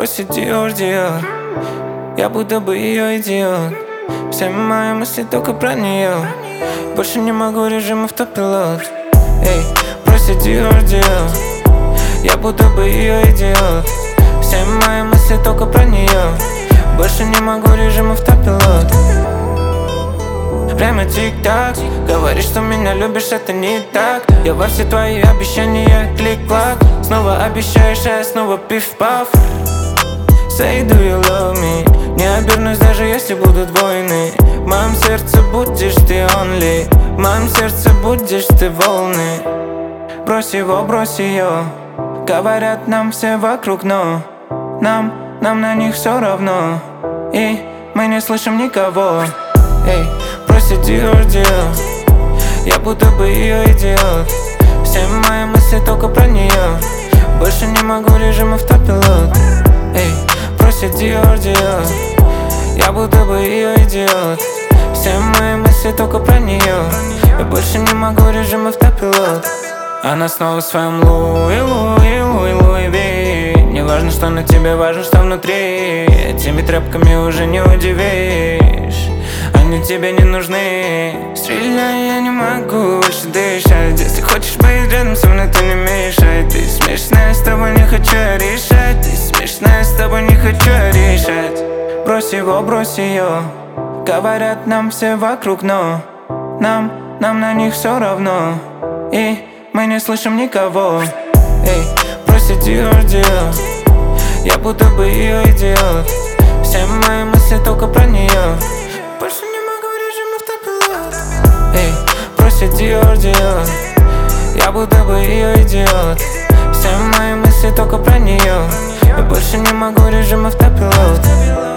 просит Dior, Dior. Я будто бы ее идиот. Все мои мысли только про нее. Больше не могу, режим автопилот. Эй, просит Dior, Dior. Я будто бы ее идиот. Все мои мысли только про нее. Больше не могу, режим автопилот. Время тик-так. Говоришь, что меня любишь, это не так. Я во все твои обещания клик-клак. Снова обещаешь, а я снова пиф-паф. Say, do you love me? Не обернусь, даже если будут войны. В моем сердце будешь ты only. В моем сердце будешь ты волны. Брось его, брось ее. Говорят нам все вокруг, но нам на них все равно. И мы не слышим никого. Эй, просит Dior, Dior. Я будто бы ее идиот. Все мои мысли только про нее. Больше не могу, режим автопилот. Эй, просит Dior, Dior. Я будто бы ее идиот. Все мои мысли только про нее. Я больше не могу, режим автопилот. Она снова в своем Луи Ви. Не важно, что на тебе, важно, что внутри. Этими тряпками уже не удивишь. Они тебе не нужны. Стреляй, я не могу больше дышать. Если хочешь быть рядом со мной, то не мешай. Ты смешная, с тобой не хочу решать. Ты смешная, с тобой не хочу решать. Брось его, брось ее. Говорят нам все вокруг, но нам на них все равно. И мы не слышим никого. Эй, просит Dior, Dior. Я будто бы ее идиот. Все мои мысли только про нее. Больше не могу, режим автопилот. Эй, просит Dior, Dior. Я будто бы ее идиот. Все мои мысли только про нее. Я больше не могу, режим автопилот.